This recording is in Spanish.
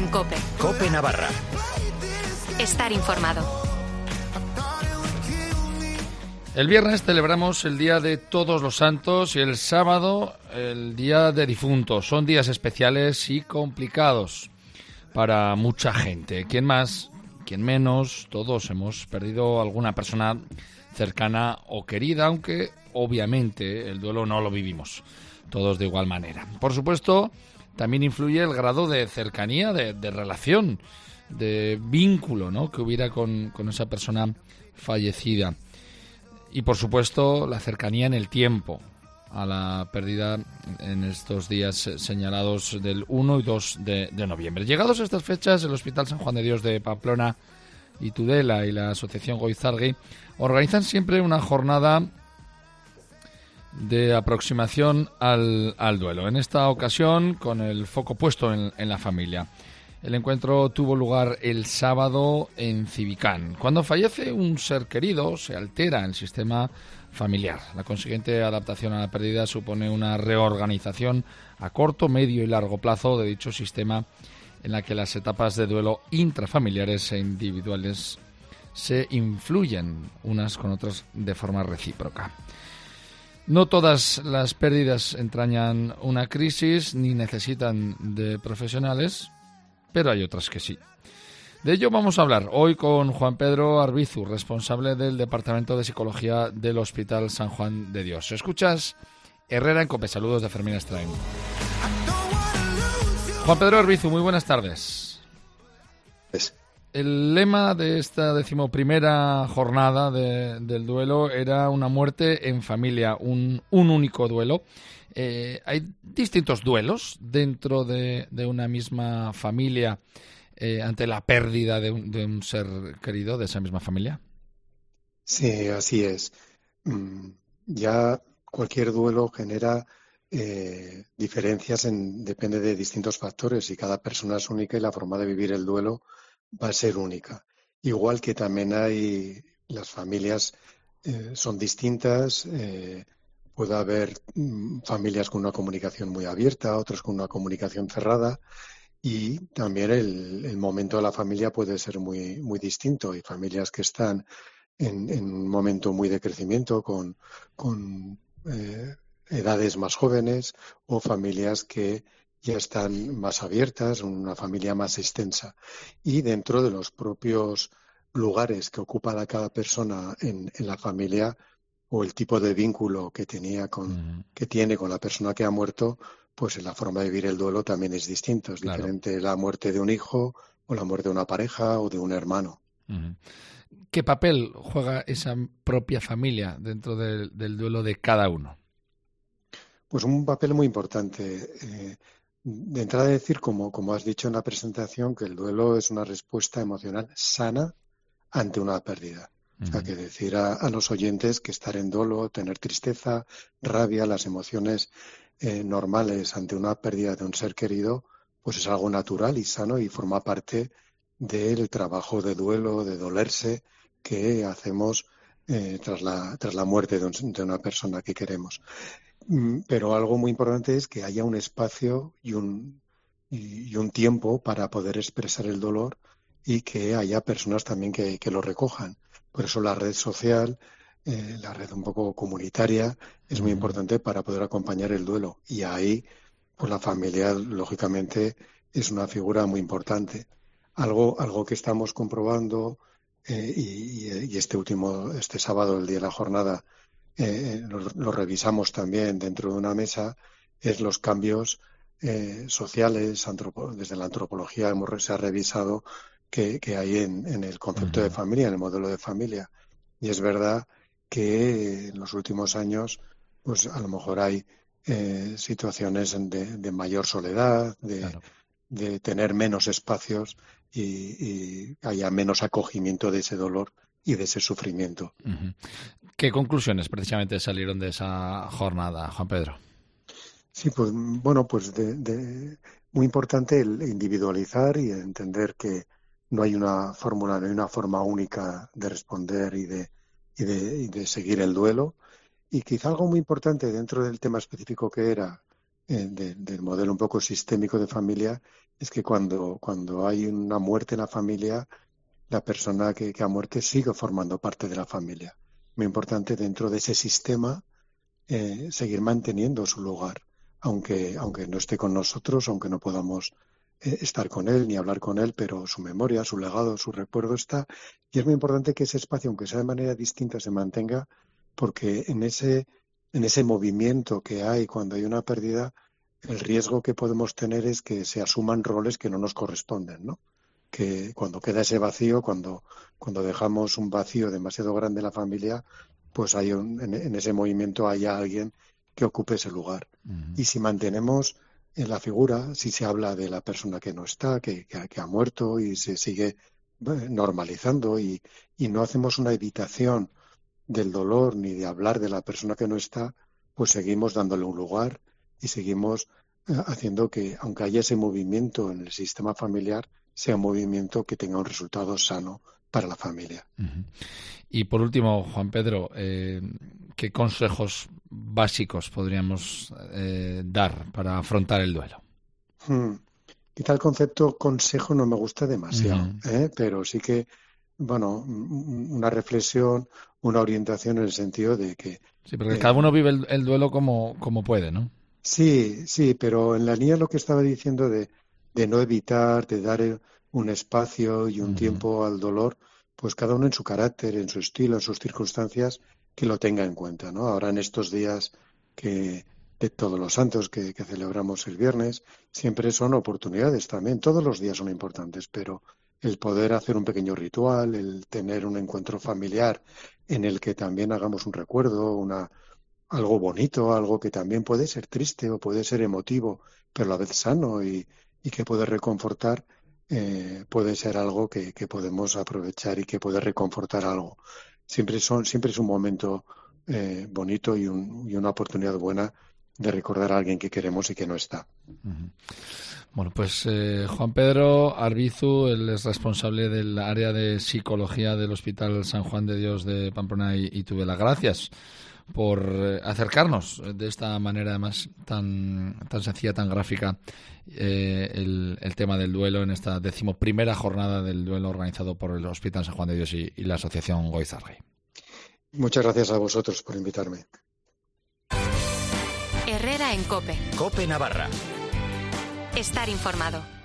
en COPE. COPE Navarra. Estar informado. El viernes celebramos el Día de Todos los Santos y el sábado el Día de Difuntos. Son días especiales y complicados para mucha gente. ¿Quién más? ¿Quién menos? Todos hemos perdido alguna persona cercana o querida, aunque obviamente el duelo no lo vivimos todos de igual manera. Por supuesto, también influye el grado de cercanía, de relación, de vínculo, ¿no?, que hubiera con esa persona fallecida. Y, por supuesto, la cercanía en el tiempo a la pérdida en estos días señalados del 1 y 2 de noviembre. Llegados a estas fechas, el Hospital San Juan de Dios de Pamplona y Tudela y la Asociación Goizargui organizan siempre una jornada de aproximación al duelo. En esta ocasión, con el foco puesto en la familia. El encuentro tuvo lugar el sábado en Civicán. Cuando fallece un ser querido, se altera el sistema familiar. La consiguiente adaptación a la pérdida supone una reorganización a corto, medio y largo plazo de dicho sistema, en la que las etapas de duelo intrafamiliares e individuales se influyen unas con otras de forma recíproca. No todas las pérdidas entrañan una crisis ni necesitan de profesionales, pero hay otras que sí. De ello vamos a hablar hoy con Juan Pedro Arbizu, responsable del Departamento de Psicología del Hospital San Juan de Dios. ¿Escuchas? Herrera en COPE. Saludos de Fermín Estrain. Juan Pedro Arbizu, muy buenas tardes. El lema de esta 11ª jornada del duelo era una muerte en familia, un único duelo. Hay distintos duelos dentro de una misma familia ante la pérdida de un ser querido de esa misma familia. Sí, así es. Ya cualquier duelo genera diferencias, depende de distintos factores, y cada persona es única y la forma de vivir el duelo va a ser única. Igual que también las familias son distintas. Puede haber familias con una comunicación muy abierta, otras con una comunicación cerrada, y también el momento de la familia puede ser muy, muy distinto. Hay familias que están en un momento muy de crecimiento con edades más jóvenes, o familias que ya están más abiertas, una familia más extensa. Y dentro de los propios lugares que ocupa cada persona en la familia, o el tipo de vínculo que tiene con la persona que ha muerto, pues la forma de vivir el duelo también es distinto. Es diferente la muerte de un hijo, o la muerte de una pareja, o de un hermano. ¿Qué papel juega esa propia familia dentro del duelo de cada uno? Pues un papel muy importante. De entrada, decir, como has dicho en la presentación, que el duelo es una respuesta emocional sana ante una pérdida. O sea, que decir a los oyentes que estar en duelo, tener tristeza, rabia, las emociones normales ante una pérdida de un ser querido, pues es algo natural y sano, y forma parte del trabajo de duelo, de dolerse, que hacemos tras la muerte de una persona que queremos. Pero algo muy importante es que haya un espacio y un tiempo para poder expresar el dolor, y que haya personas también que lo recojan. Por eso la red social, la red un poco comunitaria, es muy importante para poder acompañar el duelo. Y ahí, pues la familia, lógicamente, es una figura muy importante. Algo que estamos comprobando, y este sábado, el día de la jornada, lo revisamos también dentro de una mesa, es los cambios sociales. Desde la antropología se ha revisado que hay en el concepto de familia, en el modelo de familia. Y es verdad que en los últimos años, pues a lo mejor hay situaciones de mayor soledad, de tener menos espacios, y haya menos acogimiento de ese dolor y de ese sufrimiento. ¿Qué conclusiones precisamente salieron de esa jornada, Juan Pedro? Sí, pues bueno, pues muy importante el individualizar y entender que no hay una fórmula, no hay una forma única de responder y de seguir el duelo. Y quizá algo muy importante dentro del tema específico que era del modelo un poco sistémico de familia es que cuando hay una muerte en la familia, la persona que ha muerto sigue formando parte de la familia. Muy importante dentro de ese sistema seguir manteniendo su lugar, aunque no esté con nosotros, aunque no podamos estar con él ni hablar con él, pero su memoria, su legado, su recuerdo está. Y es muy importante que ese espacio, aunque sea de manera distinta, se mantenga, porque en ese movimiento que hay cuando hay una pérdida, el riesgo que podemos tener es que se asuman roles que no nos corresponden, ¿no? Que cuando queda ese vacío, cuando dejamos un vacío demasiado grande en la familia, pues en ese movimiento haya alguien que ocupe ese lugar. Uh-huh. Y si mantenemos en la figura, si se habla de la persona que no está, que ha muerto y se sigue normalizando y no hacemos una evitación del dolor ni de hablar de la persona que no está, pues seguimos dándole un lugar y seguimos haciendo que, aunque haya ese movimiento en el sistema familiar, sea un movimiento que tenga un resultado sano para la familia. Uh-huh. Y por último, Juan Pedro, ¿qué consejos básicos podríamos dar para afrontar el duelo? Quizá el concepto consejo no me gusta demasiado, uh-huh. Pero sí que, bueno, una reflexión, una orientación en el sentido de que... Sí, porque cada uno vive el duelo como puede, ¿no? Sí, pero en la línea lo que estaba diciendo de no evitar, de dar un espacio y un uh-huh. tiempo al dolor, pues cada uno en su carácter, en su estilo, en sus circunstancias, que lo tenga en cuenta, ¿no? Ahora en estos días de Todos los Santos que celebramos el viernes, siempre son oportunidades también. Todos los días son importantes, pero el poder hacer un pequeño ritual, el tener un encuentro familiar en el que también hagamos un recuerdo, algo bonito, algo que también puede ser triste o puede ser emotivo, pero a la vez sano y que puede reconfortar, puede ser algo que podemos aprovechar y que puede reconfortar algo. Siempre es un momento bonito y una oportunidad buena de recordar a alguien que queremos y que no está. Uh-huh. Bueno, pues Juan Pedro Arbizu, él es responsable del área de psicología del Hospital San Juan de Dios de Pamplona y Tudela. Gracias por acercarnos de esta manera además tan sencilla, tan gráfica, el tema del duelo en esta 11ª jornada del duelo organizado por el Hospital San Juan de Dios y la Asociación Goizarri. Muchas gracias a vosotros por invitarme. Herrera en COPE. COPE Navarra. Estar informado.